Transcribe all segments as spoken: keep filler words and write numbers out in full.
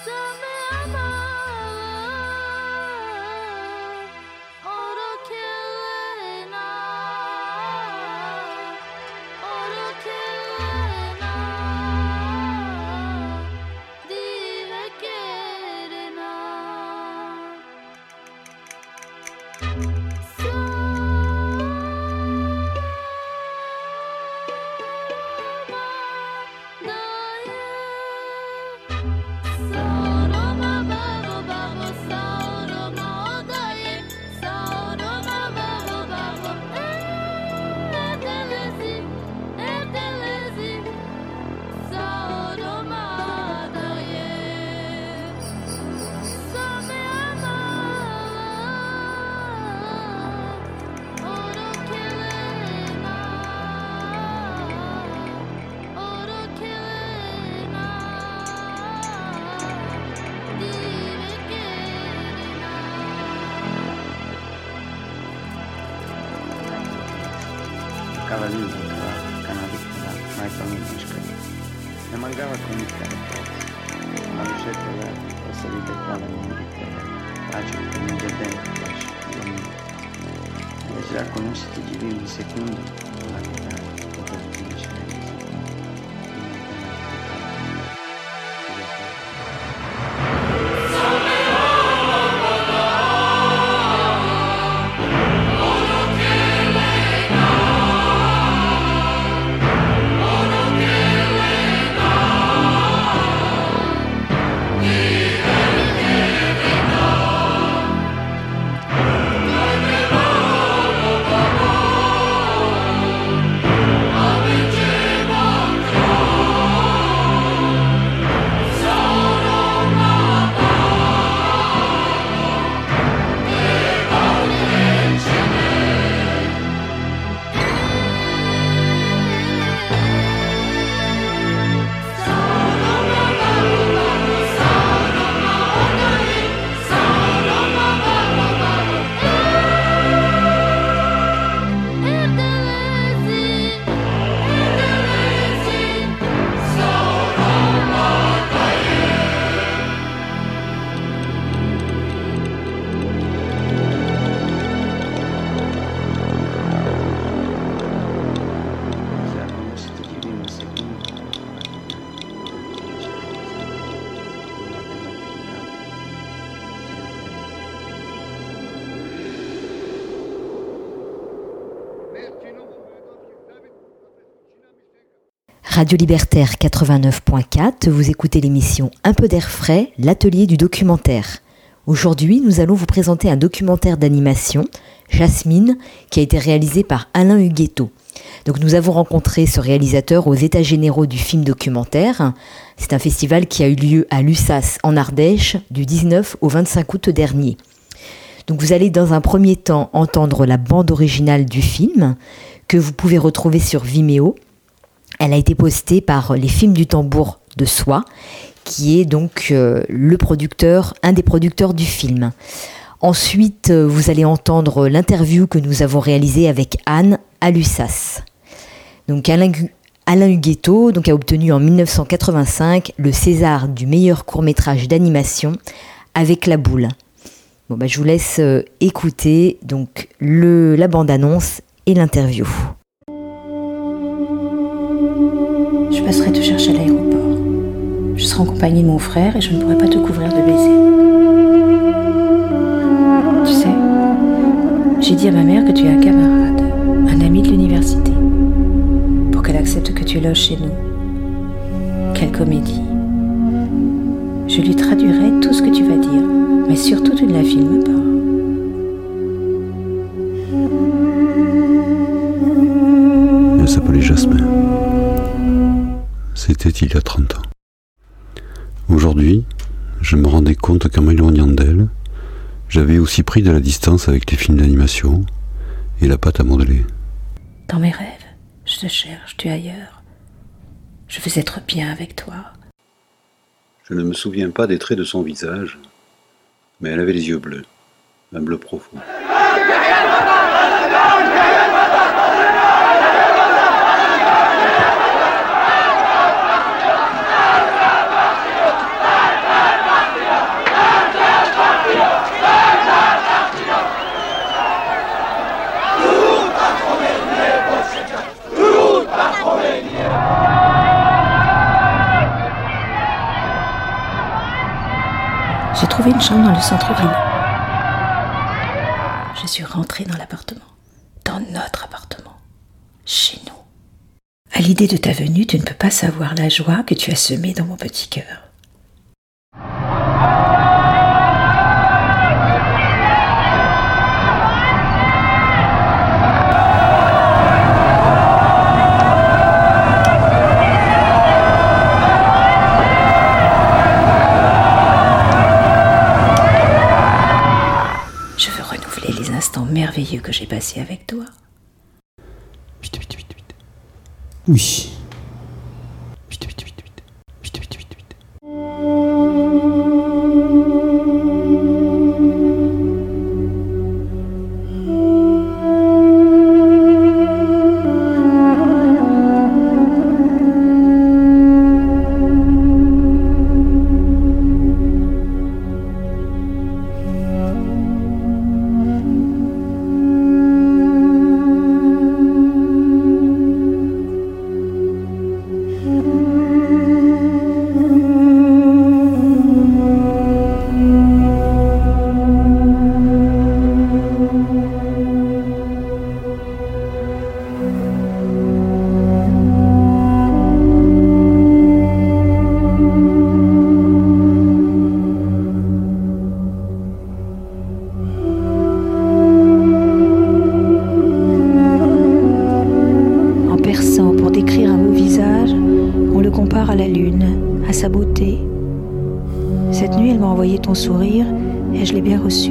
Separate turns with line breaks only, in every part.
Toccava lì, canalicola, mai famiglia scritta. Ne mancava comunicare forse. La lucetta vera, la salita qua la mia Inghilterra, pace che non c'è dentro, pace che non c'è. E già conoscete di lì un secondo, la chitarra, poter vincere in secondo.
Radio Libertaire quatre-vingt-neuf point quatre, vous écoutez l'émission Un peu d'air frais, l'atelier du documentaire. Aujourd'hui, nous allons vous présenter un documentaire d'animation, Jasmine, qui a été réalisé par Alain Huguetto. Donc nous avons rencontré ce réalisateur aux États généraux du film documentaire. C'est un festival qui a eu lieu à Lussas, en Ardèche, du dix-neuf au vingt-cinq août dernier. Donc vous allez dans un premier temps entendre la bande originale du film, que vous pouvez retrouver sur Vimeo. Elle a été postée par Les Films du Tambour de Soie, qui est donc euh, le producteur, un des producteurs du film. Ensuite, euh, vous allez entendre l'interview que nous avons réalisée avec Anne à Lussas. Donc Alain, Alain Huguetto donc, a obtenu en dix-neuf cent quatre-vingt-cinq le César du meilleur court-métrage d'animation avec La Boule. Bon, bah, je vous laisse euh, écouter donc, le, la bande-annonce et l'interview.
Je passerai te chercher à l'aéroport. Je serai en compagnie de mon frère et je ne pourrai pas te couvrir de baisers. Tu sais, j'ai dit à ma mère que tu es un camarade, un ami de l'université, pour qu'elle accepte que tu loges chez nous. Quelle comédie. Je lui traduirai tout ce que tu vas dire, mais surtout tu ne la filmes pas.
Elle s'appelait Jasmine. C'était il y a trente ans. Aujourd'hui, je me rendais compte qu'en m'éloignant d'elle, j'avais aussi pris de la distance avec les films d'animation et la pâte à modeler.
Dans mes rêves, je te cherche, tu es ailleurs. Je veux être bien avec toi.
Je ne me souviens pas des traits de son visage, mais elle avait les yeux bleus, un bleu profond.
J'ai trouvé une chambre dans le centre-ville. Je suis rentrée dans l'appartement. Dans notre appartement. Chez nous. À l'idée de ta venue, tu ne peux pas savoir la joie que tu as semée dans mon petit cœur. Je veux renouveler les instants merveilleux que j'ai passés avec toi.
Vite, vite, vite, vite.
Oui.
Vite, vite, vite, vite. Vite, vite, vite, vite.
À la lune, à sa beauté. Cette nuit, elle m'a envoyé ton sourire et je l'ai bien reçu.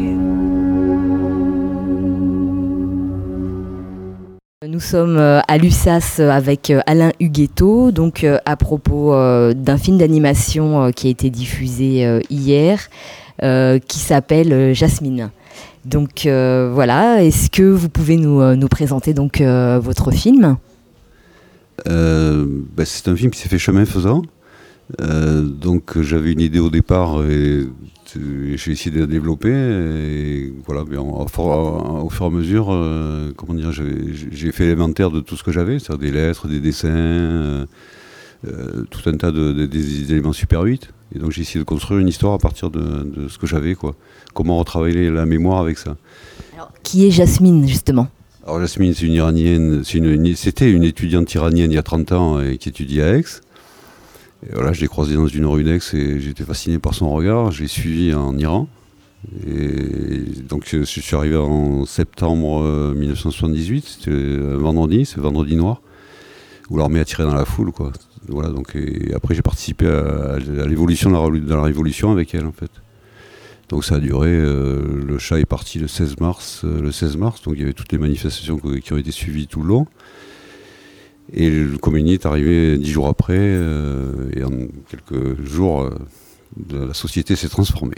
Nous sommes à l'U S A S avec Alain Huguetto, donc à propos d'un film d'animation qui a été diffusé hier, qui s'appelle Jasmine. Donc euh, voilà, est-ce que vous pouvez nous, nous présenter donc euh, votre film ?
Euh, bah, c'est un film qui s'est fait chemin faisant. Euh, donc j'avais une idée au départ et, et j'ai essayé de la développer. Et voilà, bien, au, au, au fur et à mesure, euh, comment dire, j'ai, j'ai fait l'inventaire de tout ce que j'avais, c'est-à-dire des lettres, des dessins, euh, euh, tout un tas de, de, des éléments Super huit. Et donc j'ai essayé de construire une histoire à partir de, de ce que j'avais, quoi. Comment retravailler la mémoire avec ça.
Alors, qui est Jasmine, justement ?
Alors Jasmine, c'est une iranienne, c'est une, c'était une étudiante iranienne il y a trente ans et qui étudie à Aix. Et voilà, je l'ai croisée dans une rue d'Aix et j'étais fasciné par son regard. Je l'ai suivie en Iran. Et donc je suis arrivé en septembre dix-neuf cent soixante-dix-huit, c'était un vendredi, c'est vendredi noir, où l'armée a tiré dans la foule, quoi. Voilà, donc, et après j'ai participé à, à l'évolution de la, de la révolution avec elle, en fait. Donc ça a duré, euh, le chat est parti le seize mars, euh, le seize mars, donc il y avait toutes les manifestations qui ont été suivies tout le long. Et le communiqué est arrivé dix jours après, euh, et en quelques jours, euh, la société s'est transformée.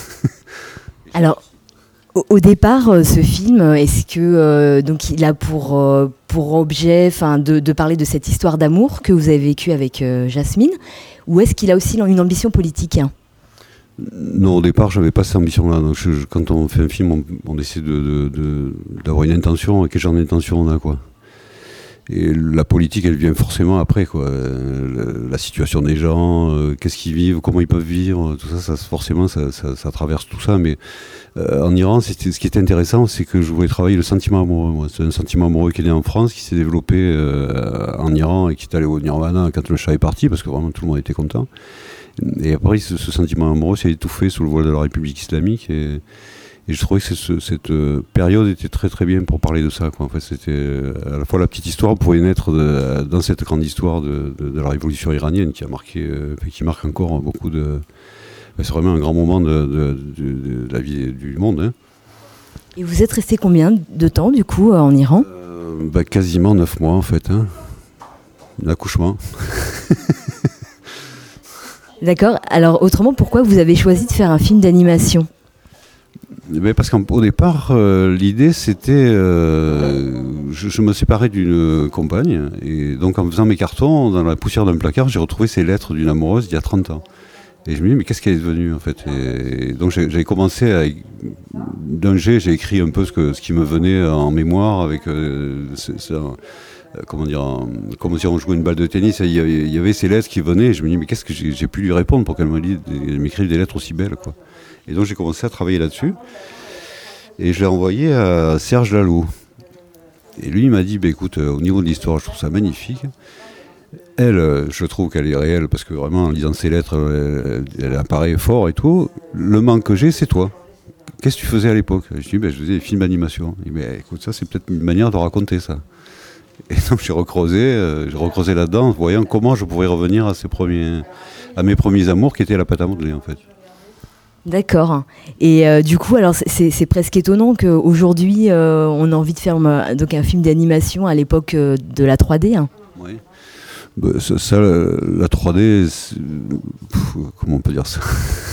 Alors, au, au départ, ce film, est-ce que euh, donc il a pour, euh, pour objet de, de parler de cette histoire d'amour que vous avez vécue avec euh, Jasmine, ou est-ce qu'il a aussi une ambition politique, hein ?
Non, au départ, je n'avais pas cette ambition-là. Donc, je, je, quand on fait un film, on, on essaie de, de, de, d'avoir une intention. Quel genre d'intention on a, quoi. Et la politique, elle vient forcément après, quoi. La, la situation des gens, euh, qu'est-ce qu'ils vivent, comment ils peuvent vivre, tout ça, ça forcément, ça, ça, ça traverse tout ça. Mais euh, en Iran, c'était, ce qui était intéressant, c'est que je voulais travailler le sentiment amoureux. Moi. C'est un sentiment amoureux qui est né en France, qui s'est développé euh, en Iran et qui est allé au Nirvana quand le chat est parti, parce que vraiment tout le monde était content. Et après, ce, ce sentiment amoureux s'est étouffé sous le voile de la République islamique. Et, et je trouvais que ce, cette période était très très bien pour parler de ça, quoi. En fait, c'était à la fois la petite histoire pouvait naître de, dans cette grande histoire de, de, de la révolution iranienne qui a marqué, euh, qui marque encore beaucoup de. C'est vraiment un grand moment de, de, de, de la vie du monde. Hein.
Et vous êtes resté combien de temps du coup en Iran ?
euh, bah, Quasiment neuf mois en fait. Hein. L'accouchement.
D'accord. Alors autrement, pourquoi vous avez choisi de faire un film d'animation ?
Mais parce qu'au départ, euh, l'idée c'était, euh, je, je me séparais d'une compagne et donc en faisant mes cartons dans la poussière d'un placard, j'ai retrouvé ces lettres d'une amoureuse d'il y a trente ans. Et je me dis mais qu'est-ce qu'elle est devenue en fait ? Et donc j'ai, j'avais commencé à, d'un jet, j'ai écrit un peu ce que ce qui me venait en mémoire avec euh, c'est, c'est, euh, comment dire, en, comme si on jouait une balle de tennis. Il y avait, il y avait ces lettres qui venaient, et je me dis mais qu'est-ce que j'ai, j'ai pu lui répondre pour qu'elle me dise, elle m'écrive des lettres aussi belles, quoi. Et donc j'ai commencé à travailler là-dessus, et je l'ai envoyé à Serge Laloux. Et lui il m'a dit bah, écoute, euh, au niveau de l'histoire je trouve ça magnifique. Elle, euh, je trouve qu'elle est réelle parce que vraiment en lisant ses lettres, euh, elle, elle apparaît fort et tout. Le manque que j'ai, c'est toi. Qu'est-ce que tu faisais à l'époque ? Je dis ben, je faisais des films d'animation. Il dit ben, écoute, ça c'est peut-être une manière de raconter ça. Et donc j'ai recreusé, euh, j'ai recreusé là-dedans, voyant comment je pourrais revenir à ces premiers, à mes premiers amours qui étaient la pâte à modeler en fait.
D'accord. Et euh, du coup, alors c'est, c'est presque étonnant qu'aujourd'hui, euh, on a envie de faire euh, donc un film d'animation à l'époque euh, de la trois D. Hein.
Oui. Bah, ça, ça, la trois D, pff, comment on peut dire ça ?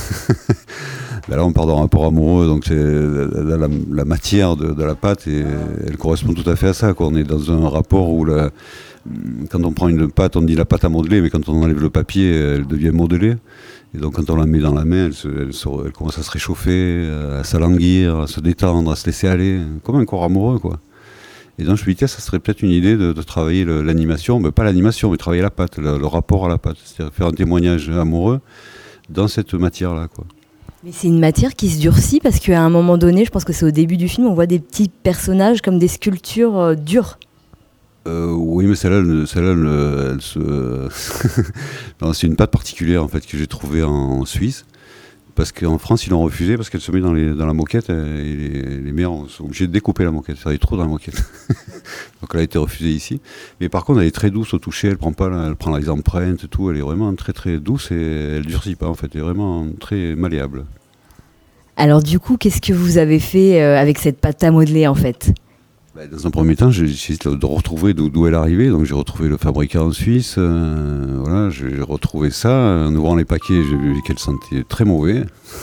Ben là, on part d'un rapport amoureux, donc c'est la, la, la matière de, de la pâte, et elle correspond tout à fait à ça, quoi. On est dans un rapport où la, quand on prend une pâte, on dit la pâte à modeler, mais quand on enlève le papier, elle devient modelée. Et donc quand on la met dans la main, elle, se, elle, se, elle commence à se réchauffer, à s'alanguir, à se détendre, à se laisser aller, comme un corps amoureux, quoi. Et donc je me dis, tiens, ça serait peut-être une idée de, de travailler le, l'animation, mais pas l'animation, mais travailler la pâte, le, le rapport à la pâte, c'est-à-dire faire un témoignage amoureux dans cette matière-là, quoi.
Mais c'est une matière qui se durcit parce qu'à un moment donné, je pense que c'est au début du film, on voit des petits personnages comme des sculptures euh, dures.
Euh, oui, mais celle-là, celle-là elle, elle se... non, c'est une pâte particulière en fait que j'ai trouvée en Suisse. Parce qu'en France, ils l'ont refusée parce qu'elle se met dans, les, dans la moquette et les, les maires sont obligés de découper la moquette. Ça arrive trop dans la moquette. Donc elle a été refusée ici. Mais par contre, elle est très douce au toucher. Elle prend pas, elle prend les empreintes et tout. Elle est vraiment très très douce et elle durcit pas en fait. Elle est vraiment très malléable.
Alors du coup, qu'est-ce que vous avez fait euh, avec cette pâte à modeler en fait ?
Bah, dans un premier temps, j'ai essayé de retrouver d'où, d'où elle arrivait. Donc j'ai retrouvé le fabricant en Suisse. Euh, voilà, j'ai retrouvé ça. En ouvrant les paquets, j'ai vu qu'elle sentait très mauvais.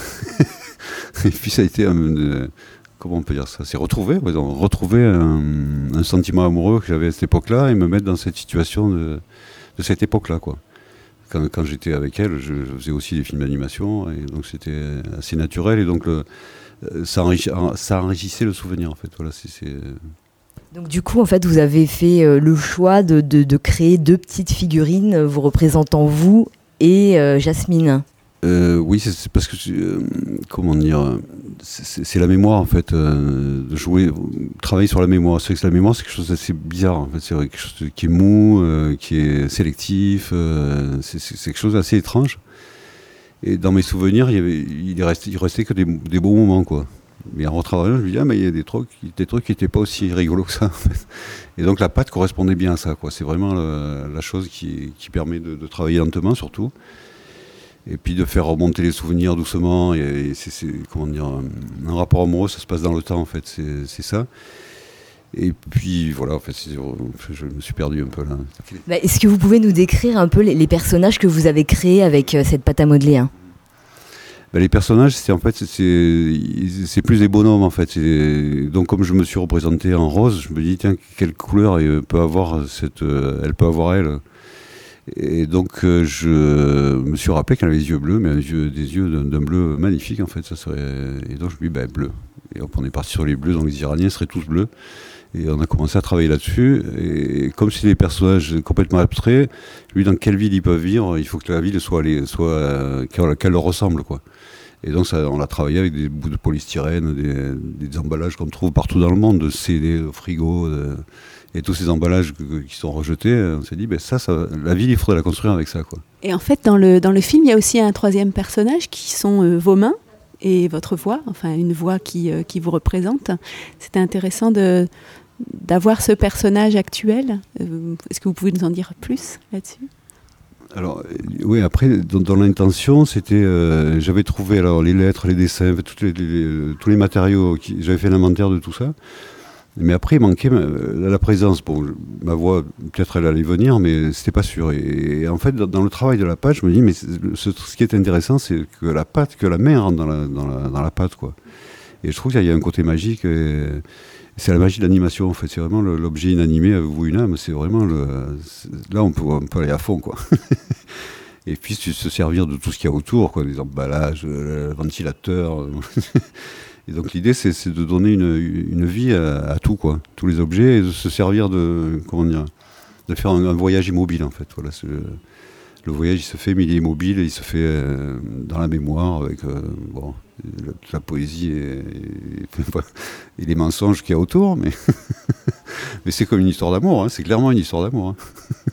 Et puis ça a été un... Euh, comment on peut dire ça ? C'est retrouver, ouais, donc, retrouver un, un sentiment amoureux que j'avais à cette époque-là et me mettre dans cette situation de, de cette époque-là, quoi. Quand, quand j'étais avec elle, je, je faisais aussi des films d'animation. Et donc c'était assez naturel. Et donc le, ça, enrichi, ça enrichissait le souvenir, en fait. Voilà, c'est... c'est
Donc du coup, en fait, vous avez fait euh, le choix de, de, de créer deux petites figurines euh, vous représentant vous et euh, Jasmine.
Euh, oui, c'est, c'est parce que, euh, comment dire, c'est, c'est, c'est la mémoire, en fait, euh, de jouer, travailler sur la mémoire. C'est vrai que la mémoire, c'est quelque chose d'assez bizarre, en fait. C'est quelque chose qui est mou, euh, qui est sélectif, euh, c'est, c'est, c'est quelque chose d'assez étrange. Et dans mes souvenirs, il y avait, il restait, il restait que des, des beaux moments, quoi. Mais en retravaillant, je me dis, ah, mais il y a des trucs, des trucs qui n'étaient pas aussi rigolos que ça, en fait. Et donc la pâte correspondait bien à ça, quoi. C'est vraiment le, la chose qui, qui permet de, de travailler lentement, surtout. Et puis de faire remonter les souvenirs doucement. Et, et c'est, c'est, comment dire, un, un rapport amoureux, ça se passe dans le temps, en fait. C'est, c'est ça. Et puis voilà, en fait, c'est, je me suis perdu un peu là.
Bah, est-ce que vous pouvez nous décrire un peu les, les personnages que vous avez créés avec euh, cette pâte à modeler, hein ?
Ben, les personnages, c'est en fait, c'est, c'est plus des bonhommes en fait. C'est, donc comme je me suis représenté en rose, je me dis tiens quelle couleur elle peut avoir cette, elle peut avoir elle. Et donc euh, je me suis rappelé qu'elle avait des yeux bleus, mais des yeux, des yeux d'un, d'un bleu magnifique en fait. Ça serait, et donc je me dis ben bleu. Et hop, on est parti sur les bleus, donc les Iraniens seraient tous bleus. Et on a commencé à travailler là-dessus. Et comme c'est des personnages complètement abstraits, lui dans quelle ville ils peuvent vivre, il faut que la ville soit, les, soit qu'elle leur ressemble, quoi. Et donc ça, on l'a travaillé avec des bouts de polystyrène, des, des emballages qu'on trouve partout dans le monde, de C D, de frigo, de, et tous ces emballages que, qui sont rejetés. On s'est dit, ben ça, ça, la ville, il faudrait la construire avec ça, quoi.
Et en fait, dans le, dans le film, il y a aussi un troisième personnage qui sont euh, vos mains et votre voix, enfin une voix qui, euh, qui vous représente. C'était intéressant de, d'avoir ce personnage actuel. Euh, est-ce que vous pouvez nous en dire plus là-dessus ?
Alors, oui, après, dans, dans l'intention, c'était, euh, j'avais trouvé alors les lettres, les dessins, toutes les, les, tous les matériaux, qui, j'avais fait l'inventaire de tout ça. Mais après, il manquait ma, la présence. Bon, ma voix, peut-être elle allait venir, mais c'était pas sûr. Et, et en fait, dans, dans le travail de la pâte, je me dis, mais ce, ce qui est intéressant, c'est que la pâte, que la main rentre dans la, dans la, dans la pâte, quoi. Et je trouve qu'il y a un côté magique. Et, c'est la magie de l'animation, en fait. C'est vraiment le, l'objet inanimé, vous une âme. C'est vraiment le. C'est, là, on peut, on peut aller à fond, quoi. Et puis se servir de tout ce qu'il y a autour, quoi, des emballages, le ventilateur. Et donc l'idée, c'est, c'est de donner une, une vie à, à tout, quoi, tous les objets, et de se servir de, comment dire, de faire un, un voyage immobile en fait. Voilà, c'est le, le voyage il se fait, mais il est immobile, il se fait euh, dans la mémoire avec euh, bon, la, la poésie et, et, et les mensonges qu'il y a autour, mais, mais c'est comme une histoire d'amour, hein, c'est clairement une histoire d'amour. Hein.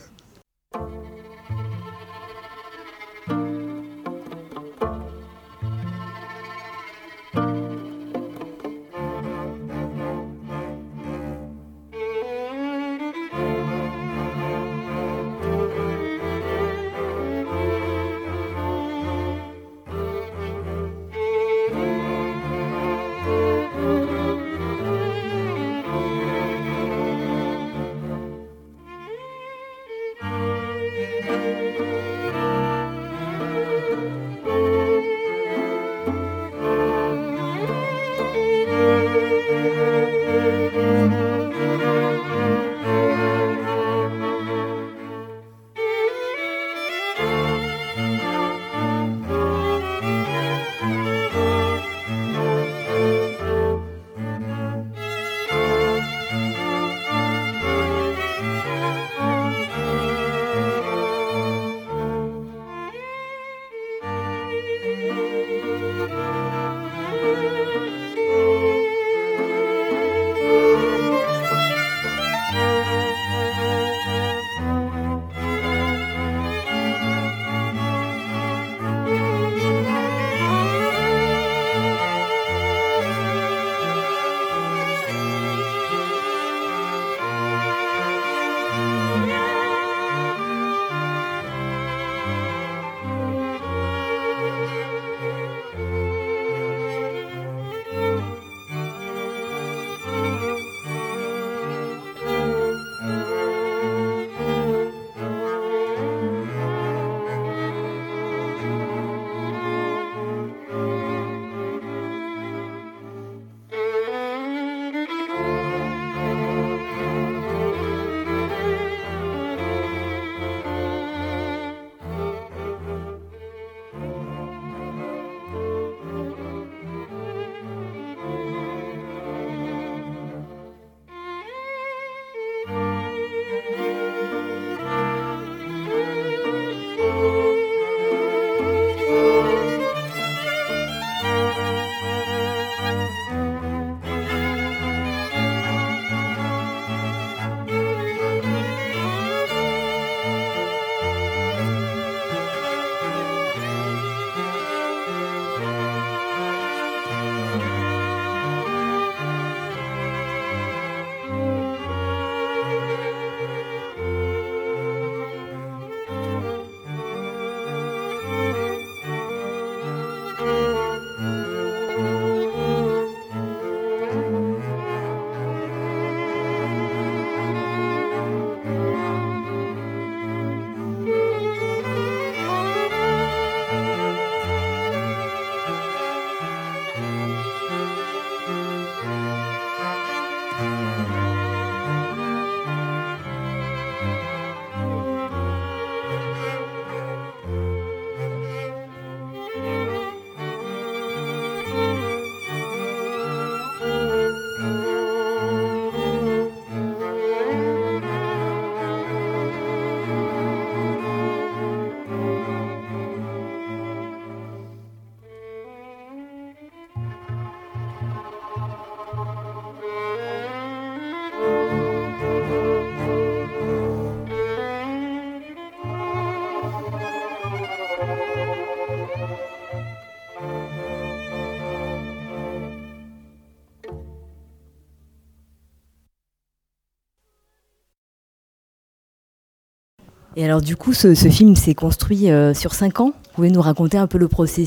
Et alors du coup, ce, ce film s'est construit euh, sur cinq ans. Vous pouvez nous raconter un peu le processus ?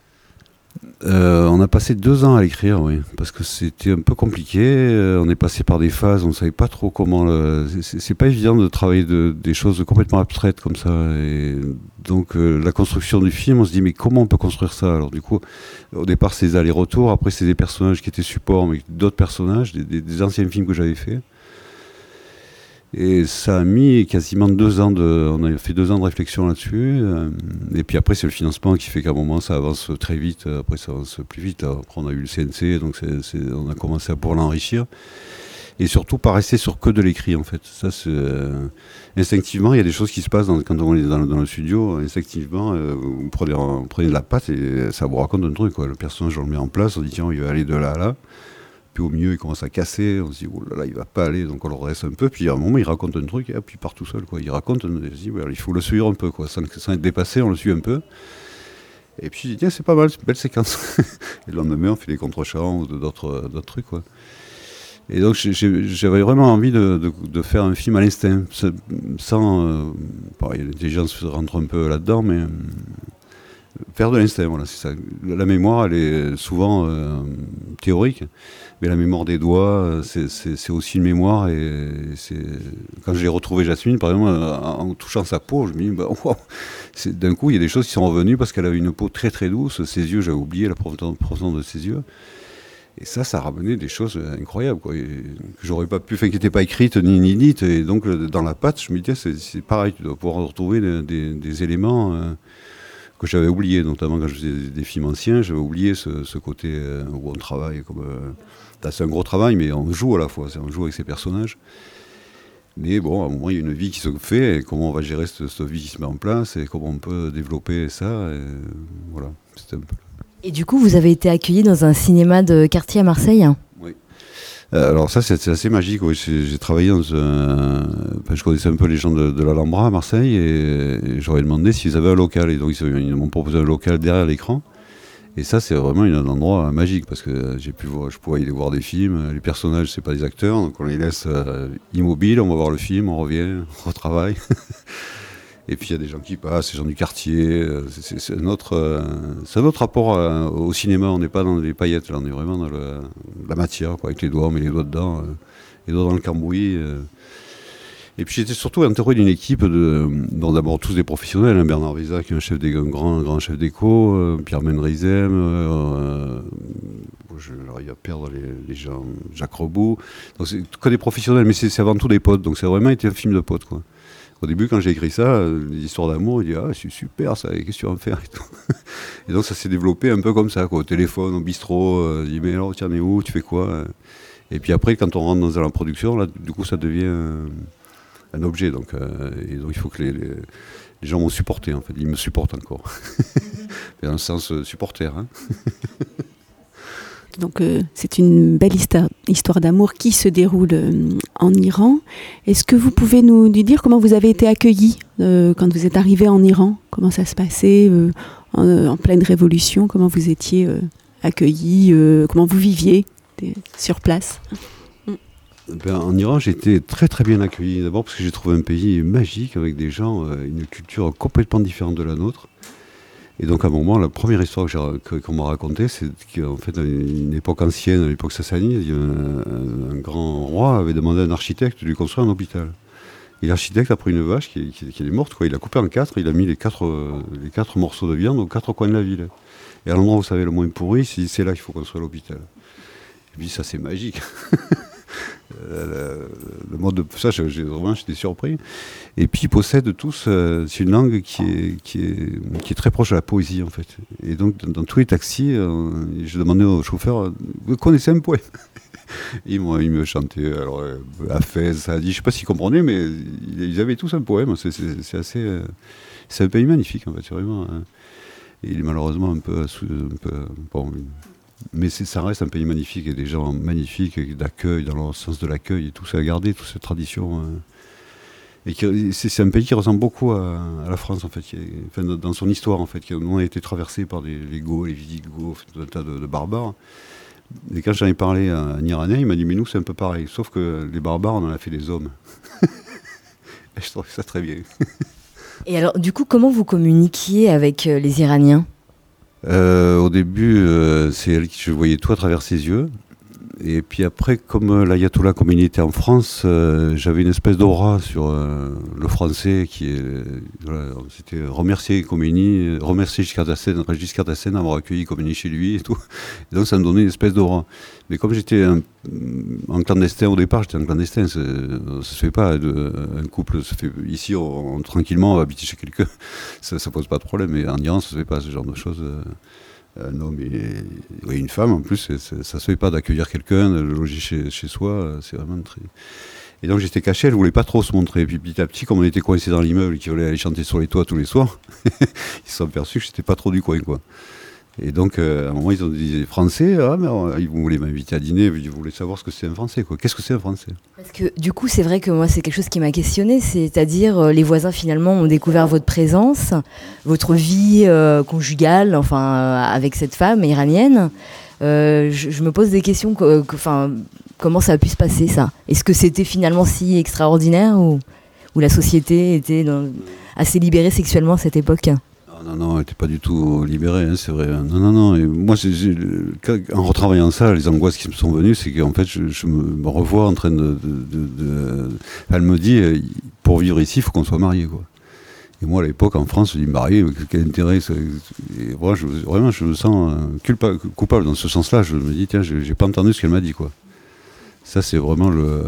euh, On a passé deux ans à l'écrire, oui, parce que c'était un peu compliqué. Euh, on est passé par des phases, on ne savait pas trop comment... Le... C'est, c'est pas évident de travailler de, des choses complètement abstraites comme ça. Et donc euh, la construction du film, on se dit mais comment on peut construire ça ? Alors du coup, au départ c'est des allers-retours, après c'est des personnages qui étaient supports, mais d'autres personnages, des, des, des anciens films que j'avais faits. Et ça a mis quasiment deux ans de... On a fait deux ans de réflexion là-dessus. Euh, et puis après, c'est le financement qui fait qu'à un moment, ça avance très vite. Après, ça avance plus vite. Après, on a eu le C N C, donc c'est, c'est, on a commencé à pouvoir l'enrichir. et surtout pas rester sur que de l'écrit en fait. Ça, c'est, euh, instinctivement, il y a des choses qui se passent dans, quand on est dans, dans le studio. Instinctivement, euh, vous, prenez, vous prenez de la pâte et ça vous raconte un truc, quoi. Le personnage, on le met en place, on dit tiens, il va aller de là à là. Puis au milieu, il commence à casser, on se dit oh là là, il va pas aller, donc on le redresse un peu. Puis à un moment, il raconte un truc et hop, il part tout seul, quoi. Il raconte, on se dit ouais, il faut le suivre un peu, quoi, sans, sans être dépassé, on le suit un peu. Et puis, je dis, tiens, c'est pas mal, c'est une belle séquence. Et le lendemain, on fait des contre-champs ou d'autres, d'autres trucs, quoi. Et donc, j'ai, j'avais vraiment envie de, de, de faire un film à l'instinct, sans... Euh, bon, l'intelligence rentre un peu là-dedans, mais... Euh, faire de l'instinct, voilà, c'est ça. La mémoire, elle est souvent euh, théorique, mais la mémoire des doigts, c'est, c'est, c'est aussi une mémoire. Et c'est... Quand j'ai retrouvé Jasmine, par exemple, en touchant sa peau, je me dis, bah, wow, c'est... d'un coup, il y a des choses qui sont revenues parce qu'elle avait une peau très très douce, ses yeux, j'avais oublié la profondeur de ses yeux. Et ça, ça ramenait des choses incroyables, quoi, et que j'aurais pas pu, enfin, qui n'étaient pas écrites ni, ni dites. Et donc, dans la patte, je me disais, c'est, c'est pareil, tu dois pouvoir retrouver des, des, des éléments euh, que j'avais oubliés, notamment quand je faisais des, des films anciens, j'avais oublié ce, ce côté euh, où on travaille. Comme, euh, c'est un gros travail, mais on joue à la fois, c'est, on joue avec ses personnages. Mais bon, à un moment, il y a une vie qui se fait, et comment on va gérer cette, cette vie qui se met en place, et comment on peut développer ça. Et voilà, c'était un peu...
Et du coup, vous avez été accueilli dans un cinéma de quartier à Marseille ?
Oui. Euh, alors ça, c'est, c'est assez magique. Oui. J'ai, j'ai travaillé dans un... Enfin, je connaissais un peu les gens de, de l'Alhambra à Marseille, et, et j'aurais demandé s'ils avaient un local. Et donc, ils, ils m'ont proposé un local derrière l'écran. Et ça, c'est vraiment un endroit magique, parce que j'ai pu voir, je pouvais aller voir des films. Les personnages, c'est pas des acteurs, donc on les laisse euh, immobiles. On va voir le film, on revient, on retravaille. Et puis il y a des gens qui passent, des gens du quartier. C'est, c'est, c'est, un, autre, euh, c'est un autre rapport euh, au cinéma. On n'est pas dans les paillettes, là, on est vraiment dans le, la matière, quoi, avec les doigts, on met les doigts dedans, euh, les doigts dans le cambouis. Euh. Et puis j'étais surtout entouré d'une équipe de, dont d'abord tous des professionnels, hein, Bernard Visa qui est un, chef des, un grand, grand chef d'éco, euh, Pierre Menrizem, euh, je, j'arrive à perdre les, les gens, Jacques Rebout. Donc c'est que des professionnels, mais c'est, c'est avant tout des potes. Donc ça a vraiment été un film de potes, quoi. Au début, quand j'ai écrit ça, les histoires d'amour, il dit ah c'est super ça, qu'est-ce que tu vas en faire et tout. Et donc ça s'est développé un peu comme ça, quoi, au téléphone, au bistrot. Euh, il dit mais alors tiens, mais où, tu fais quoi? Et puis après, quand on rentre dans la production, là, du coup, ça devient un, un objet. Donc, euh, et donc il faut que les, les, les gens m'ont supporté, en fait. Ils me supportent encore. Dans le sens euh, supporter. Hein.
Donc euh, c'est une belle histoire, histoire d'amour qui se déroule euh, en Iran. Est-ce que vous pouvez nous, nous dire comment vous avez été accueillis euh, quand vous êtes arrivé en Iran? Comment ça se passait euh, en, en pleine révolution? Comment vous étiez euh, accueillis? euh, Comment vous viviez des, sur place?
Ben, en Iran, j'ai été très très bien accueilli. D'abord parce que j'ai trouvé un pays magique avec des gens, euh, une culture complètement différente de la nôtre. Et donc à un moment, la première histoire que j'ai, que, qu'on m'a racontée, c'est qu'en fait, à une époque ancienne, à l'époque sassanide, un, un grand roi avait demandé à un architecte de lui construire un hôpital. Et l'architecte a pris une vache qui, qui, qui est morte, quoi. Il l'a coupée en quatre, il a mis les quatre, les quatre morceaux de viande aux quatre coins de la ville. Et à l'endroit où vous savez le moins pourri, c'est, c'est là qu'il faut construire l'hôpital. Et puis ça, c'est magique. Le, le mode de ça, j'ai, vraiment, j'étais surpris. Et puis ils possèdent tous, euh, c'est une langue qui est, qui, est, qui est très proche de la poésie en fait. Et donc dans, dans tous les taxis, euh, je demandais au chauffeur, vous connaissez un poème? Ils, ils me chantaient, alors euh, Hafez, ça a dit, je sais pas s'ils comprenaient, mais ils, ils avaient tous un poème. C'est, c'est, c'est assez, euh, c'est un pays magnifique en fait, c'est vraiment. Hein. Et il est malheureusement un peu, un peu bon. Mais c'est, ça reste un pays magnifique et des gens magnifiques d'accueil, dans le sens de l'accueil et tout ça, à garder toute cette tradition. Euh, et qui, c'est, c'est un pays qui ressemble beaucoup à, à la France en fait, qui est, enfin, dans son histoire en fait, qui a été traversé par des, les Goths, les Visigoths, tout un tas de, de barbares. Et quand j'en ai parlé à un Iranien, il m'a dit mais nous c'est un peu pareil, sauf que les barbares on en a fait des hommes. Et je trouve ça très bien.
Et alors du coup, comment vous communiquiez avec les Iraniens ?
Euh, au début, euh, c'est elle qui je voyais tout à travers ses yeux. Et puis après, comme euh, l'ayatollah, comme il était en France, euh, j'avais une espèce d'aura sur euh, le français qui est. Euh, voilà, c'était remercier Khomeini, remercier Giscard d'Estaing, Giscard d'Estaing d'avoir accueilli Khomeini chez lui et tout. Et donc ça me donnait une espèce d'aura. Mais comme j'étais un, en clandestin au départ, j'étais en clandestin, ça ne se fait pas. De, un couple se fait ici, on, on, tranquillement, on va habiter chez quelqu'un, ça ne pose pas de problème. Mais en Iran, ça ne se fait pas ce genre de choses. Euh, un homme et, et une femme, en plus, c'est, c'est, ça se fait pas d'accueillir quelqu'un, de le loger chez, chez soi, c'est vraiment très... Et donc j'étais caché, elle voulait pas trop se montrer. Et puis petit à petit, comme on était coincés dans l'immeuble et qu'ils voulaient aller chanter sur les toits tous les soirs, ils se sont aperçus que j'étais pas trop du coin, quoi. Et donc, euh, à un moment, ils ont dit Français, ah, mais euh, ils voulaient m'inviter à dîner, ils voulaient savoir ce que c'est un Français, quoi. Qu'est-ce que c'est un Français ?
Parce que du coup, c'est vrai que moi, c'est quelque chose qui m'a questionné, c'est-à-dire euh, les voisins finalement ont découvert votre présence, votre vie euh, conjugale, enfin, euh, avec cette femme iranienne. Euh, je, je me pose des questions, que, que, enfin, comment ça a pu se passer, ça ? Est-ce que c'était finalement si extraordinaire ou, ou la société était dans, assez libérée sexuellement à cette époque ?
Non, non, elle n'était pas du tout libérée, hein, c'est vrai. Non, non, non. Et moi, j'ai, j'ai, en retravaillant ça, les angoisses qui me sont venues, c'est qu'en fait, je, je me revois en train de, de, de, de... Elle me dit, pour vivre ici, il faut qu'on soit mariés, quoi. Et moi, à l'époque, en France, je dis marié, quel intérêt ça... Et voilà, je, vraiment, je me sens culpa, coupable dans ce sens-là. Je me dis, tiens, j'ai, j'ai pas entendu ce qu'elle m'a dit, quoi. Ça, c'est vraiment le...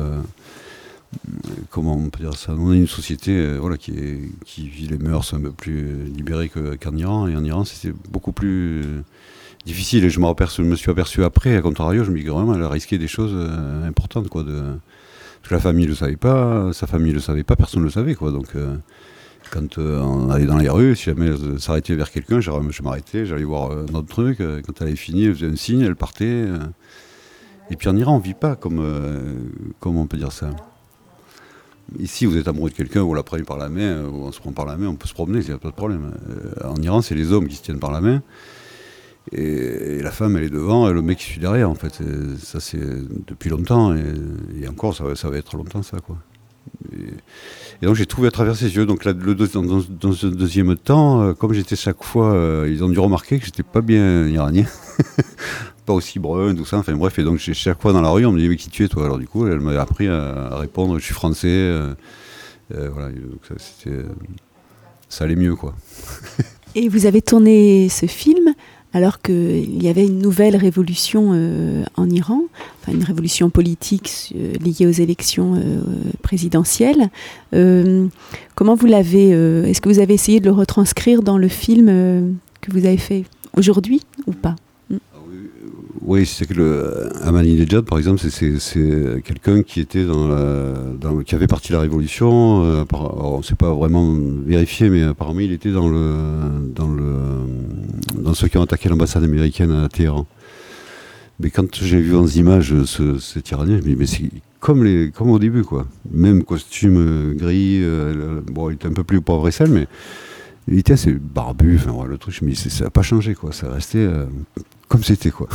Comment on peut dire ça ? On a une société euh, voilà, qui, est, qui vit les mœurs un peu plus libérées que, qu'en Iran. Et en Iran, c'était beaucoup plus euh, difficile. Et je, je me suis aperçu après, à contrario, je me dis que vraiment, elle a risqué des choses euh, importantes, quoi. De, parce que la famille ne le savait pas, sa famille ne le savait pas, personne ne le savait, quoi. Donc, euh, quand euh, on allait dans les rues, si jamais elle s'arrêtait vers quelqu'un, je, je m'arrêtais, j'allais voir euh, un autre truc. Euh, quand elle avait fini, elle faisait un signe, elle partait. Euh. Et puis en Iran, on ne vit pas comme... Euh, comment on peut dire ça ? Ici, vous êtes amoureux de quelqu'un, vous la prenez par la main, ou on se prend par la main, on peut se promener, il n'y a pas de problème. Euh, en Iran, c'est les hommes qui se tiennent par la main, et, et la femme, elle est devant, et le mec qui suit derrière, en fait. Et ça, c'est depuis longtemps, et, et encore, ça va, ça va être longtemps, ça, quoi. Et, et donc, j'ai trouvé à travers ses yeux. Donc, là, le, dans, dans, dans ce deuxième temps, euh, comme j'étais chaque fois, euh, ils ont dû remarquer que j'étais pas bien iranien. Pas aussi brun, tout ça, enfin bref, et donc chaque fois dans la rue, on me dit mais qui tu es toi ? Alors du coup, elle m'a appris à, à répondre, je suis français, euh, euh, voilà, donc ça, c'était, euh, ça allait mieux, quoi.
Et vous avez tourné ce film alors qu'il y avait une nouvelle révolution euh, en Iran, enfin une révolution politique euh, liée aux élections euh, présidentielles. Euh, comment vous l'avez, euh, est-ce que vous avez essayé de le retranscrire dans le film euh, que vous avez fait aujourd'hui ou pas ?
Oui, c'est que le Ahmadinejad, par exemple, c'est, c'est, c'est quelqu'un qui était dans la, dans, qui avait parti de la révolution. Euh, alors, on ne sait pas vraiment vérifié, mais apparemment il était dans le, dans le, dans ceux qui ont attaqué l'ambassade américaine à Téhéran. Mais quand j'ai vu en images ce, cet Iranien, je me dis mais c'est comme les, comme au début, quoi. Même costume gris. Euh, bon, il était un peu plus pauvre et sale, mais il était assez barbu. Enfin, ouais, le truc, je me dis ça n'a pas changé, quoi. Ça restait euh, comme c'était, quoi.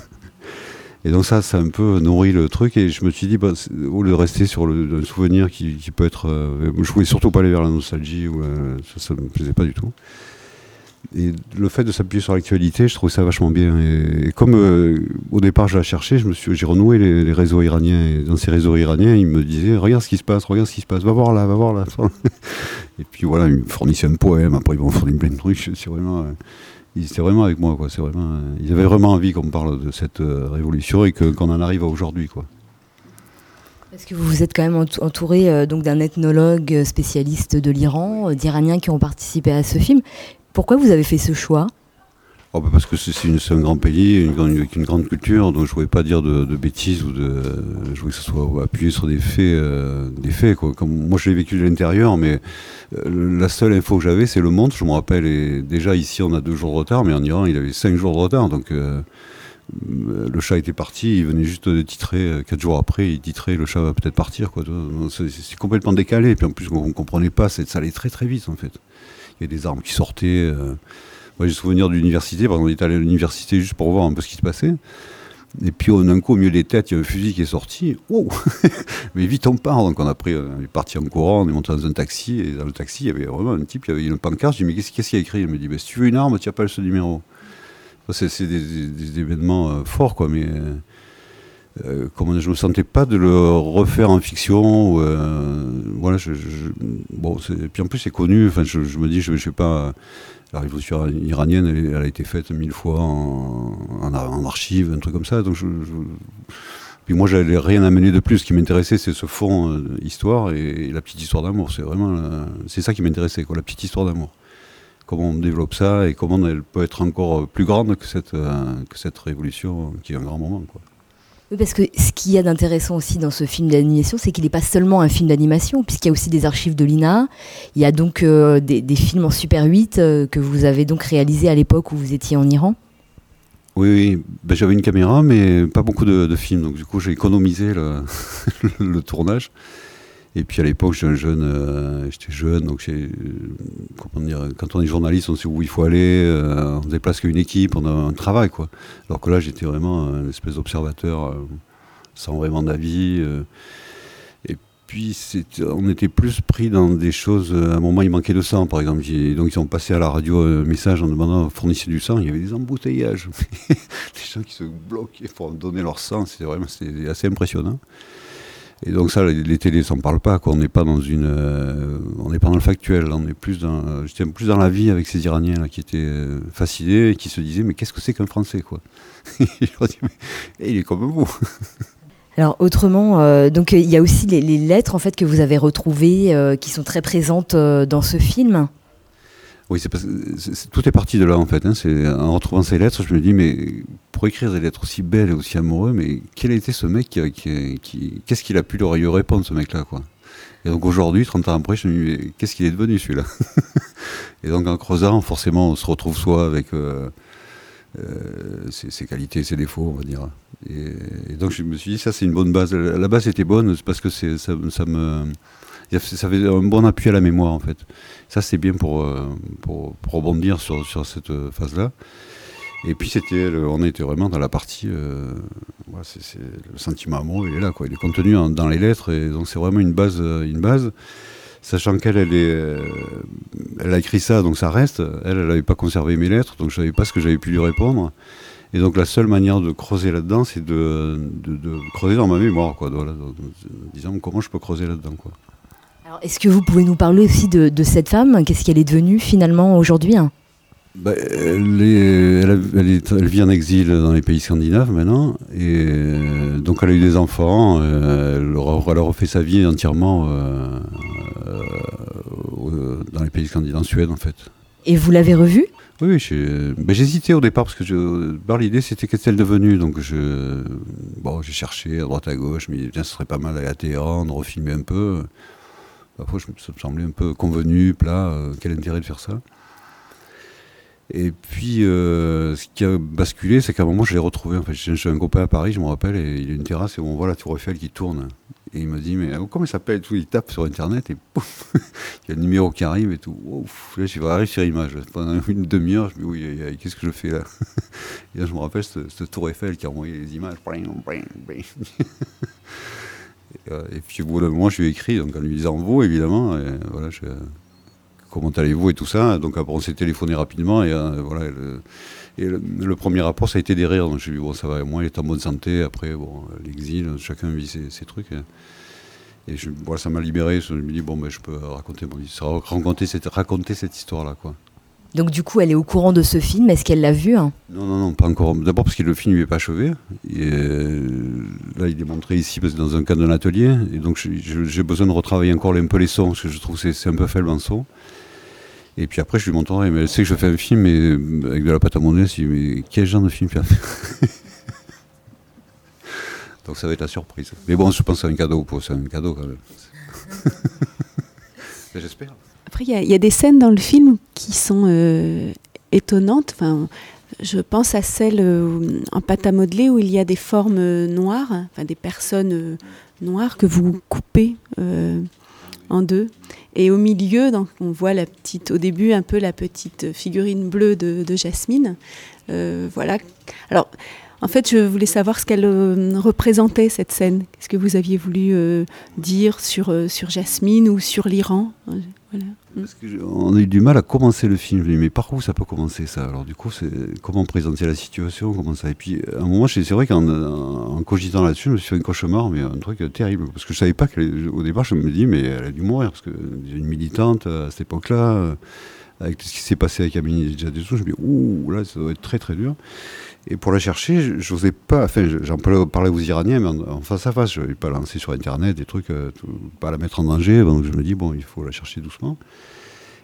Et donc ça, ça a un peu nourri le truc, et je me suis dit, bah, au lieu de rester sur le, le souvenir qui, qui peut être... Euh, je voulais surtout pas aller vers la nostalgie, ou, euh, ça, ça me plaisait pas du tout. Et le fait de s'appuyer sur l'actualité, je trouvais ça vachement bien. Et, et comme euh, au départ je la cherchais, je me suis, j'ai renoué les, les réseaux iraniens, et dans ces réseaux iraniens, ils me disaient, regarde ce qui se passe, regarde ce qui se passe, va voir là, va voir là. Et puis voilà, ils me fournissaient un poème, après ils m'ont fourni plein de trucs, c'est vraiment... Euh, Ils étaient vraiment avec moi, quoi. C'est vraiment, euh, ils avaient vraiment envie qu'on parle de cette euh, révolution et que, qu'on en arrive à aujourd'hui, quoi.
Parce que vous vous êtes quand même entouré euh, donc d'un ethnologue spécialiste de l'Iran, euh, d'Iraniens qui ont participé à ce film. Pourquoi vous avez fait ce choix ?
Oh, bah parce que c'est, c'est, une, c'est un grand pays, une, une, une grande culture, donc je ne voulais pas dire de, de bêtises ou de, je voulais que ce soit appuyé sur des faits, euh, des faits, quoi. Comme moi, je l'ai vécu de l'intérieur, mais euh, la seule info que j'avais, c'est Le Monde. Je me rappelle, et déjà ici, on a deux jours de retard, mais en Iran, il avait cinq jours de retard, donc euh, le chat était parti. Il venait juste de titrer quatre jours après, il titrait le chat va peut-être partir, quoi. C'est, c'est complètement décalé. Et puis en plus, on ne comprenait pas, ça allait très très vite, en fait. Il y a des armes qui sortaient. Euh, Moi, j'ai souvenir de l'université, par exemple, on était allé à l'université juste pour voir un peu ce qui se passait. Et puis, d'un coup, au milieu des têtes, il y a un fusil qui est sorti. Wow. Mais vite, on part. Donc, on a pris, on est parti en courant, on est monté dans un taxi. Et dans le taxi, il y avait vraiment un type, il y avait une pancarte. Je dis, mais qu'est-ce, qu'est-ce qu'il y a écrit ? Il me dit, bah, si tu veux une arme, tu appelles ce numéro. C'est, c'est des, des, des événements euh, forts, quoi. Mais euh, comment je ne me sentais pas de le refaire en fiction. Ou, euh, voilà, je, je, bon, c'est, et puis en plus, c'est connu. Enfin, je, je me dis, je ne sais pas. La révolution iranienne, elle, elle a été faite mille fois en, en, en archive, un truc comme ça. Donc je, je... Puis moi, j'avais rien à mener de plus. Ce qui m'intéressait, c'est ce fond euh, histoire et, et la petite histoire d'amour. C'est vraiment, euh, c'est ça qui m'intéressait, quoi, la petite histoire d'amour. comment on développe ça et comment elle peut être encore plus grande que cette, euh, que cette révolution qui est un grand moment, quoi.
Oui, parce que ce qu'il y a d'intéressant aussi dans ce film d'animation, c'est qu'il n'est pas seulement un film d'animation, puisqu'il y a aussi des archives de l'I N A. Il y a donc euh, des, des films en Super huit euh, que vous avez donc réalisés à l'époque où vous étiez en Iran.
Oui, oui. Ben, j'avais une caméra, mais pas beaucoup de, de films. Donc du coup, j'ai économisé le, le tournage. Et puis à l'époque, j'étais jeune, euh, j'étais jeune, donc j'ai, euh, comment dire, quand on est journaliste, on sait où il faut aller, euh, on ne déplace qu'une équipe, on a un travail, quoi. Alors que là, j'étais vraiment un espèce d'observateur, euh, sans vraiment d'avis. Euh, et puis, c'était, on était plus pris dans des choses. À un moment, il manquait de sang, par exemple. J'ai, donc, ils ont passé à la radio un message en demandant fournissez du sang. Il y avait des embouteillages, des gens qui se bloquaient pour donner leur sang. C'était vraiment, c'était assez impressionnant. Et donc ça, les, les télés s'en parlent pas, quoi. On n'est pas dans une, euh, on n'est pas dans le factuel. On est plus dans, euh, j'étais plus dans la vie avec ces Iraniens là qui étaient euh, fascinés et qui se disaient mais qu'est-ce que c'est qu'un Français, quoi. Et je leur dis mais il est comme vous.
Alors autrement, euh, donc il y a aussi les, les lettres en fait que vous avez retrouvées, euh, qui sont très présentes euh, dans ce film.
Oui, c'est parce que c'est, c'est, tout est parti de là en fait. Hein. C'est, en retrouvant ces lettres, je me dis mais pour écrire des lettres aussi belles et aussi amoureuses, mais quel était ce mec qui, qui, qui qu'est-ce qu'il a pu leur y répondre, ce mec-là, quoi. Et donc aujourd'hui, trente ans après, je me dis mais qu'est-ce qu'il est devenu celui-là. Et donc en creusant, forcément, on se retrouve soit avec euh, euh, ses, ses qualités, ses défauts, on va dire. Et, et donc je me suis dit ça c'est une bonne base. La base était bonne parce que c'est, ça, ça me ça fait un bon appui à la mémoire en fait. Ça c'est bien pour, pour, pour rebondir sur, sur cette phase-là. Et puis c'était, on était vraiment dans la partie, euh, ouais, c'est, c'est, le sentiment amoureux il est là, quoi. Il est contenu en, dans les lettres et donc c'est vraiment une base, une base. Sachant qu'elle, elle, est, euh, elle a écrit ça, donc ça reste. Elle, elle n'avait pas conservé mes lettres, donc je ne savais pas ce que j'avais pu lui répondre. Et donc la seule manière de creuser là-dedans, c'est de, de, de creuser dans ma mémoire, quoi. Voilà, donc, disons comment je peux creuser là-dedans, quoi.
Alors, est-ce que vous pouvez nous parler aussi de, de cette femme ? Qu'est-ce qu'elle est devenue finalement aujourd'hui ?
Bah, elle, est, elle, a, elle, est, elle vit en exil dans les pays scandinaves maintenant, et euh, donc elle a eu des enfants, euh, elle, a, elle a refait sa vie entièrement euh, euh, dans les pays scandinaves, en Suède en fait.
Et vous l'avez revue ?
Oui, oui j'ai, ben, j'hésitais au départ parce que je, ben, l'idée c'était qu'est-elle devenue, donc je, bon, j'ai cherché à droite à gauche, je me disais, tiens, ce serait pas mal d'aller à Téhéran, de refilmer un peu. Parfois, je, ça me semblait un peu convenu, plat, euh, quel intérêt de faire ça. Et puis, euh, ce qui a basculé, c'est qu'à un moment, je l'ai retrouvé. En fait, j'ai, j'ai un copain à Paris, je me rappelle, et il a une terrasse, et on voit la Tour Eiffel qui tourne. Et il me dit, mais comment il s'appelle et tout, il tape sur Internet, et pouf, il y a le numéro qui arrive, et tout. Ouf, là, je vais arriver sur Image. Pendant une demi-heure, je me dis, oui, qu'est-ce que je fais là? Et là, je me rappelle, cette, cette Tour Eiffel qui a envoyé les images. Et, euh, et puis au bout d'un moment, je lui ai écrit, donc en lui disant vous, évidemment, et voilà, je, comment allez-vous et tout ça. Donc après, on s'est téléphoné rapidement, et euh, voilà. Le, et le, le premier rapport, ça a été des rires. Donc je lui ai dit bon, ça va, moi, il est en bonne santé. Après, bon, l'exil, chacun vit ses, ses trucs. Et, et je, voilà, ça m'a libéré. Je me dis bon, ben, je peux raconter mon histoire, raconter cette, raconter cette histoire-là, quoi.
Donc du coup, elle est au courant de ce film. Est-ce qu'elle l'a vu, hein ?
Non, non, non, pas encore. D'abord parce que le film n'est pas achevé. Et euh, là, il est montré ici parce que dans un cadre d'un atelier. Et donc, je, je, j'ai besoin de retravailler encore un peu les sons parce que je trouve que c'est, c'est un peu faible en son. Et puis après, je lui montrerai. Mais elle sait que je fais un film mais avec de la pâte à modeler. Je lui dis, mais quel genre de film faire ? Donc, ça va être la surprise. Mais bon, je pense que c'est un cadeau. Pour, c'est un cadeau quand même. J'espère.
Après, il y, y a des scènes dans le film qui sont euh, étonnantes. Enfin, je pense à celle euh, en pâte à modeler où il y a des formes euh, noires, enfin des personnes euh, noires que vous coupez euh, en deux. Et au milieu, donc, on voit la petite, au début un peu la petite figurine bleue de, de Jasmine. Euh, voilà. Alors, en fait, je voulais savoir ce qu'elle euh, représentait, cette scène. Qu'est-ce que vous aviez voulu euh, dire sur, euh, sur Jasmine ou sur l'Iran ? Voilà.
Parce que je, on a eu du mal à commencer le film. Je me dis, mais par où ça peut commencer ça ? Alors du coup, c'est comment présenter la situation, comment ça. Et puis à un moment, c'est vrai qu'en en cogitant là-dessus, je me suis fait un cauchemar, mais un truc terrible. Parce que je savais pas qu'au départ, je me dis, mais elle a dû mourir parce que j'ai une militante à cette époque-là, avec tout ce qui s'est passé avec Amini Djadesou, je me dis, ouh, là, ça doit être très très dur. Et pour la chercher, j'osais pas, enfin, j'en parlais aux Iraniens, mais en, en face à face, je n'avais pas lancé sur Internet des trucs, euh, tout, pas la mettre en danger, donc je me dis, bon, il faut la chercher doucement.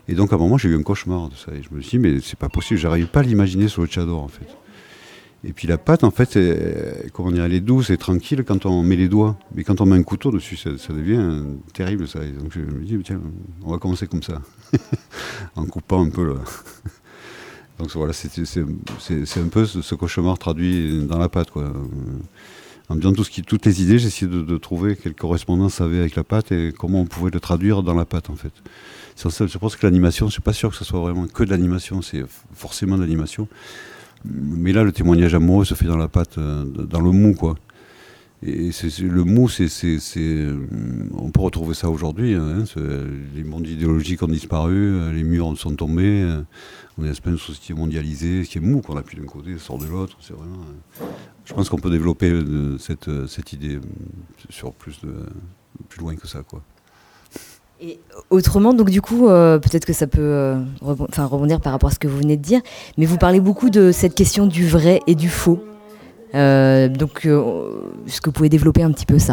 Et donc à un moment j'ai eu un cauchemar de ça, et je me suis dit mais c'est pas possible, j'arrive pas à l'imaginer sur le Tchador en fait. Et puis la pâte en fait, elle, comment dire, elle est douce et tranquille quand on met les doigts, mais quand on met un couteau dessus ça, ça devient terrible ça. Et donc je me dis tiens, on va commencer comme ça, en coupant un peu le... Donc voilà, c'est, c'est, c'est, c'est un peu ce, ce cauchemar traduit dans la pâte, quoi. En me disant tout ce qui, toutes les idées, j'essayais de, de trouver quelle correspondance ça avait avec la pâte et comment on pouvait le traduire dans la pâte en fait. C'est ça, je pense que l'animation, je ne suis pas sûr que ce soit vraiment que de l'animation, c'est forcément de l'animation. Mais là, le témoignage amoureux se fait dans la pâte, dans le mou, quoi. Et c'est, c'est, le mou, c'est, c'est, c'est, on peut retrouver ça aujourd'hui. Hein, les mondes idéologiques ont disparu, les murs sont tombés. On est une espèce de société mondialisée, qui est mou, qu'on appuie d'un côté, sort de l'autre. C'est vraiment, je pense qu'on peut développer de, cette, cette idée sur plus, de, plus loin que ça, quoi.
Et autrement, donc du coup, euh, peut-être que ça peut euh, rebond, enfin, rebondir par rapport à ce que vous venez de dire, mais vous parlez beaucoup de cette question du vrai et du faux. Euh, donc, euh, est-ce que vous pouvez développer un petit peu ça ?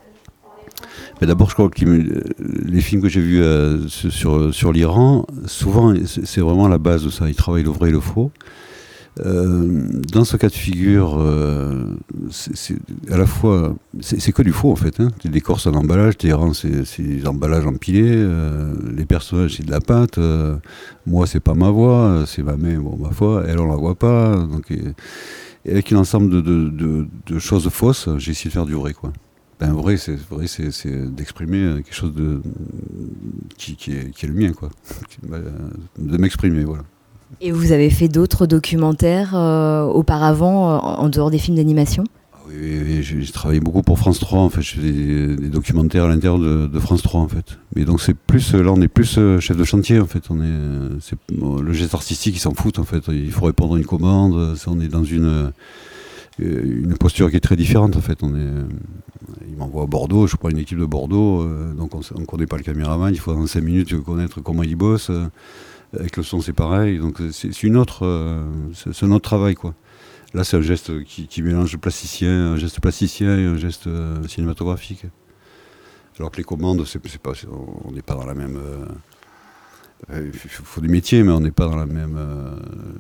Mais d'abord, je crois que les films que j'ai vus euh, sur, sur l'Iran, souvent, c'est vraiment la base de ça. Ils travaillent le vrai et le faux. Euh, dans ce cas de figure, euh, c'est, c'est à la fois, c'est, c'est que du faux en fait. Hein. Les décors, c'est un emballage. Téhéran, c'est, c'est des emballages empilés. Euh, les personnages, c'est de la pâte. Euh, moi, c'est pas ma voix, c'est ma main, bon, ma foi. Elle, on la voit pas. Donc, et, et avec un ensemble de, de, de, de choses fausses, j'ai essayé de faire du vrai, quoi. Ben vrai, c'est vrai, c'est, c'est d'exprimer quelque chose de qui, qui, est, qui est le mien, quoi. De m'exprimer, voilà.
Et vous avez fait d'autres documentaires euh, auparavant, euh, en dehors des films d'animation ?
Oui, oui, oui, j'ai, j'ai travaillé beaucoup pour France trois, en fait. Je fais des, des documentaires à l'intérieur de, de France trois, en fait. Mais donc c'est plus, là, on est plus chef de chantier, en fait. On est, c'est, le geste artistique, ils s'en foutent, en fait. Il faut répondre à une commande. On est dans une une posture qui est très différente, en fait. On est, il m'envoie à Bordeaux, je prends une équipe de Bordeaux, euh, donc on ne connaît pas le caméraman, il faut dans cinq minutes connaître comment il bosse. Euh, avec le son, c'est pareil. Donc c'est, c'est, une autre, euh, c'est, c'est un autre travail, quoi. Là, c'est un geste qui, qui mélange plasticien, un geste plasticien et un geste euh, cinématographique. Alors que les commandes, c'est, c'est pas, c'est, on n'est pas dans la même... Euh, il faut du métier, mais on n'est pas dans la même... Euh,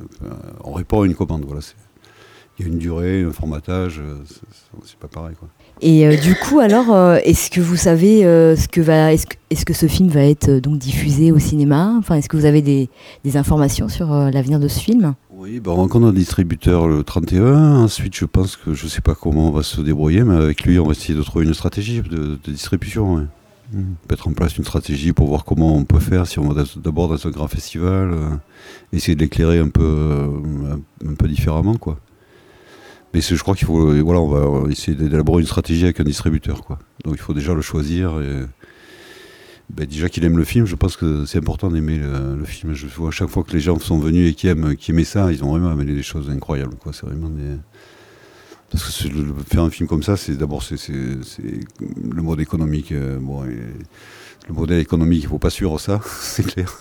on répond à une commande, voilà. C'est, il y a une durée, un formatage, c'est, c'est pas pareil, quoi.
Et euh, du coup, alors, euh, est-ce que vous savez euh, ce que va, est-ce que, est-ce que ce film va être euh, donc diffusé au cinéma ? Enfin, est-ce que vous avez des, des informations sur euh, l'avenir de ce film ?
Oui, ben on rencontre un distributeur le trente et un. Ensuite, je pense que je ne sais pas comment on va se débrouiller, mais avec lui, on va essayer de trouver une stratégie de, de distribution. Ouais. Mmh. Mettre en place une stratégie pour voir comment on peut faire, si on va d'abord dans un grand festival, euh, essayer de l'éclairer un peu, euh, un, un peu différemment, quoi. Mais c'est, je crois qu'il faut, voilà, on va essayer d'élaborer une stratégie avec un distributeur, quoi. Donc il faut déjà le choisir. Et, ben, déjà qu'il aime le film, je pense que c'est important d'aimer le, le film. Je vois à chaque fois que les gens sont venus et qui aiment, qui aimaient ça, ils ont vraiment amené des choses incroyables, quoi. C'est vraiment des... Parce que c'est, le, faire un film comme ça, c'est d'abord c'est, c'est, c'est le mode économique. Euh, bon, et le modèle économique, il ne faut pas suivre ça, c'est clair.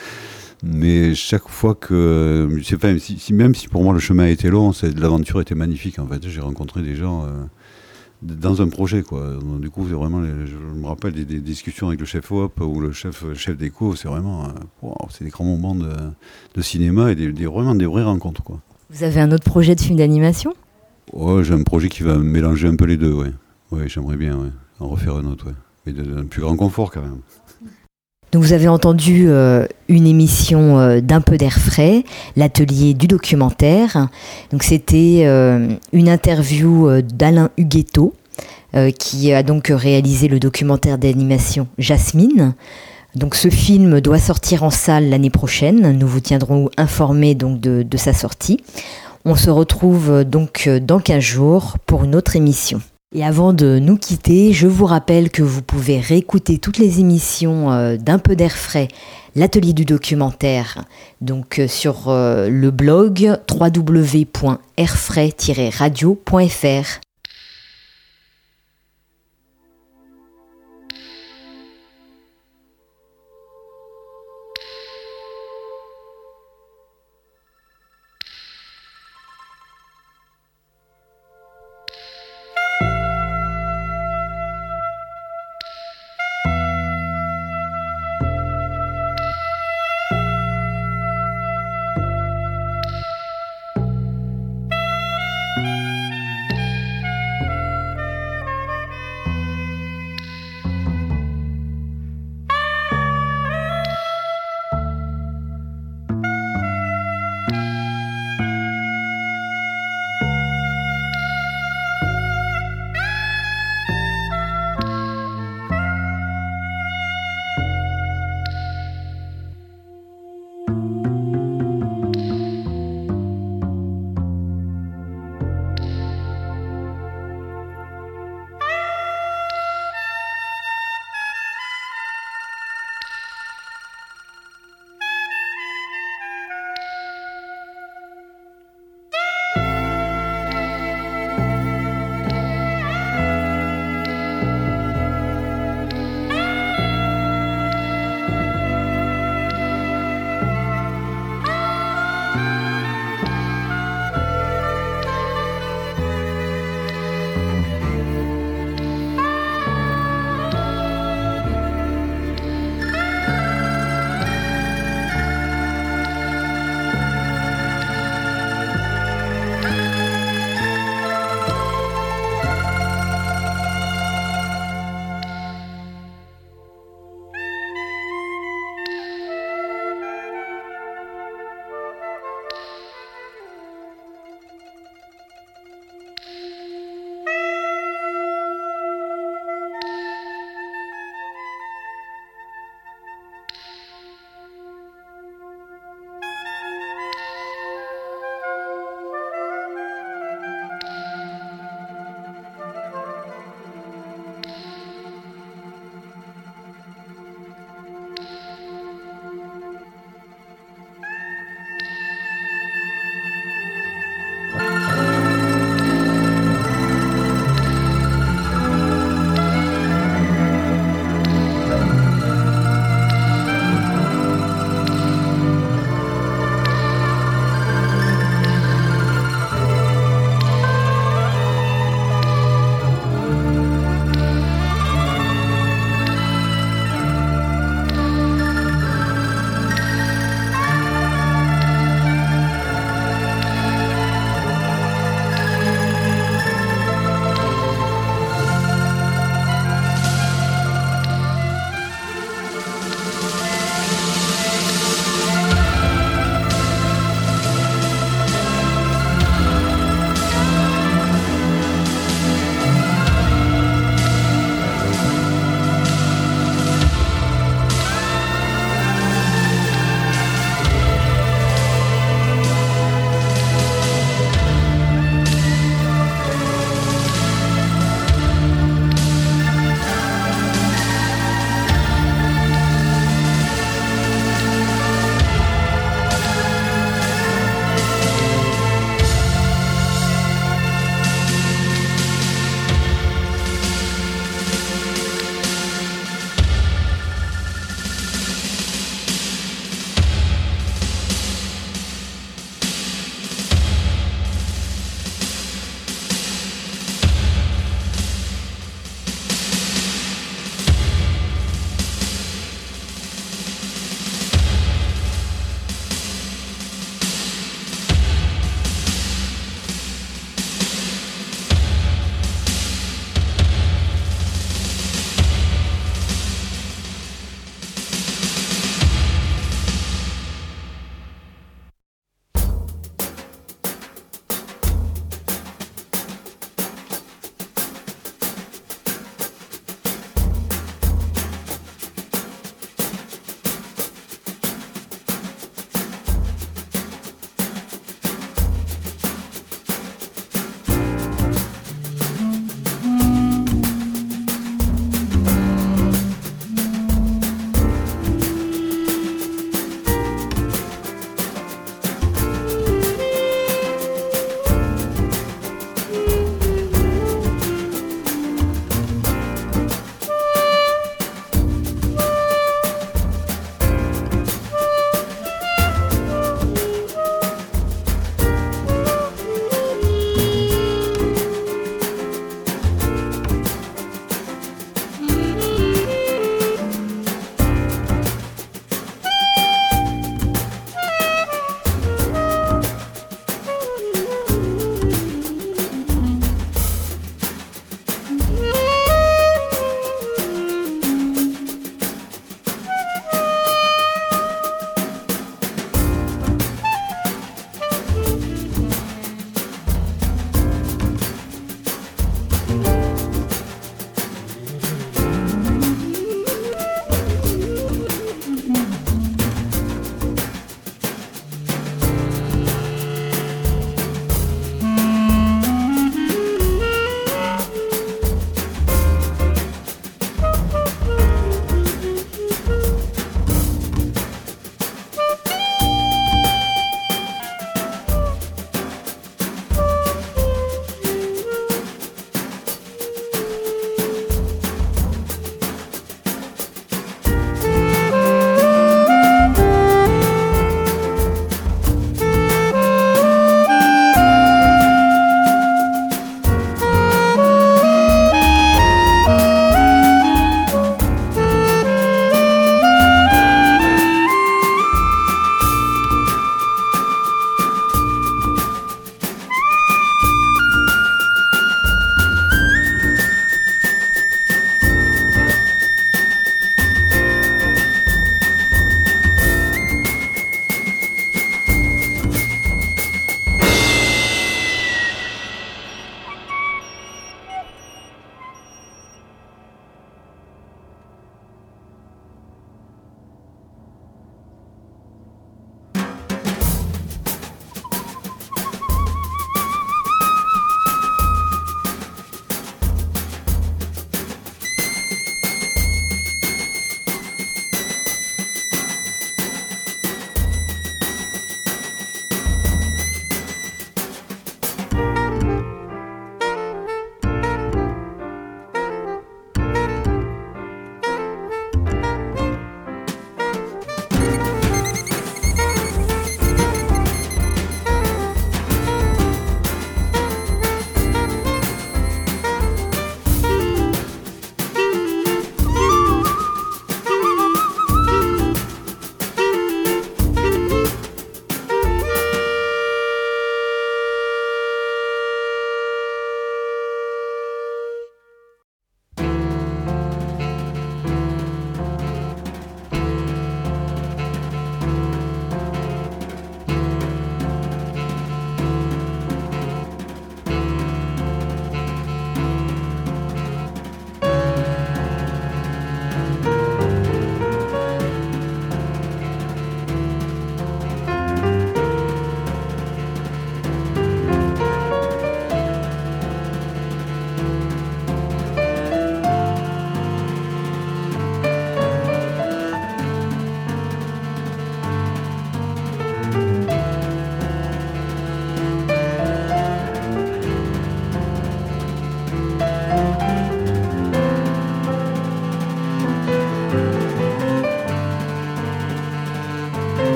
Mais chaque fois que, enfin, si, si, même si pour moi le chemin a été long, c'est, l'aventure était magnifique, en fait. J'ai rencontré des gens euh, dans un projet, quoi. Donc, du coup, c'est vraiment, les, je me rappelle des, des discussions avec le chef O P ou le chef, chef d'éco, c'est vraiment, euh, wow, c'est des grands moments de, de cinéma et des, des, vraiment des vraies rencontres, quoi.
Vous avez un autre projet de film d'animation ?
Ouais, j'ai un projet qui va mélanger un peu les deux, ouais. Ouais, j'aimerais bien, ouais. En refaire un autre, ouais. Mais d'un plus grand confort, quand même.
Donc vous avez entendu euh, une émission euh, d'Un peu d'air frais, l'atelier du documentaire. Donc c'était euh, une interview euh, d'Alain Huguetto, euh, qui a donc réalisé le documentaire d'animation Jasmine. Donc ce film doit sortir en salle l'année prochaine. Nous vous tiendrons informés donc de, de sa sortie. On se retrouve donc dans quinze jours pour une autre émission. Et avant de nous quitter, je vous rappelle que vous pouvez réécouter toutes les émissions euh, d'Un peu d'air frais, l'atelier du documentaire, donc euh, sur euh, le blog w w w point airfrais tiret radio point f r.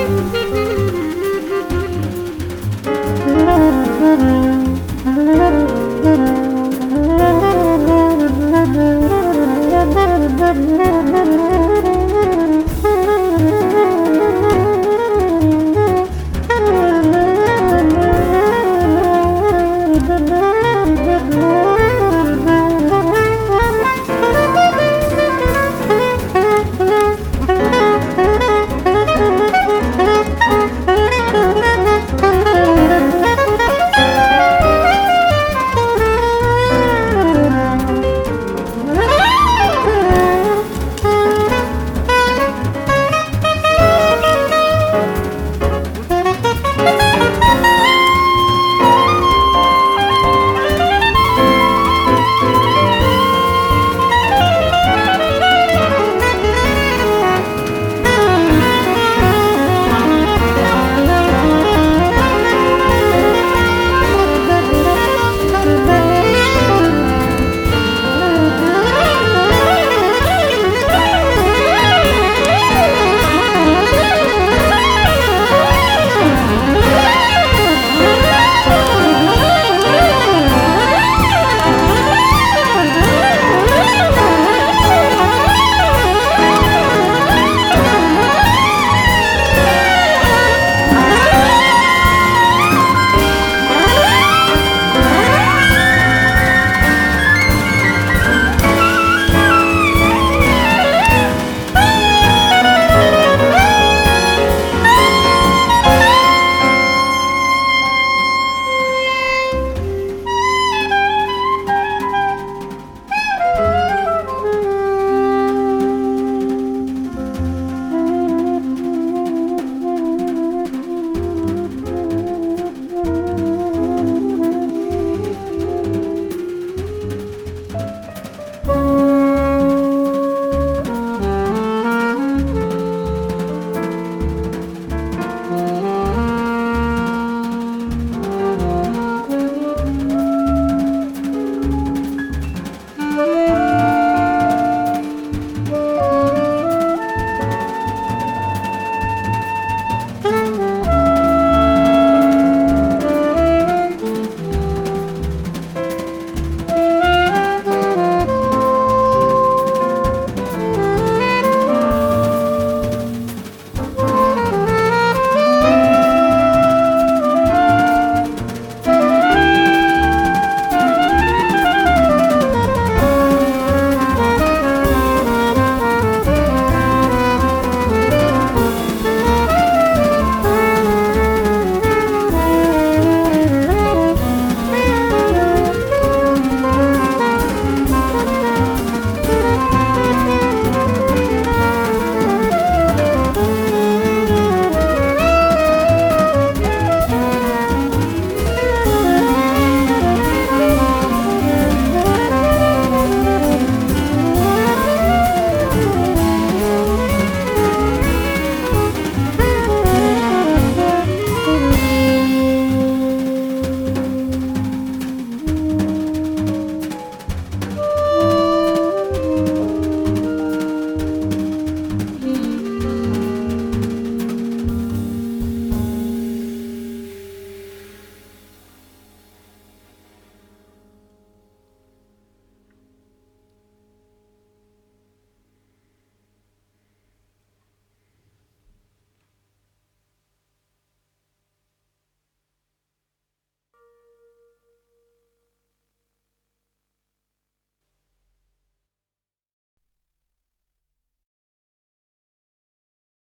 Thank you.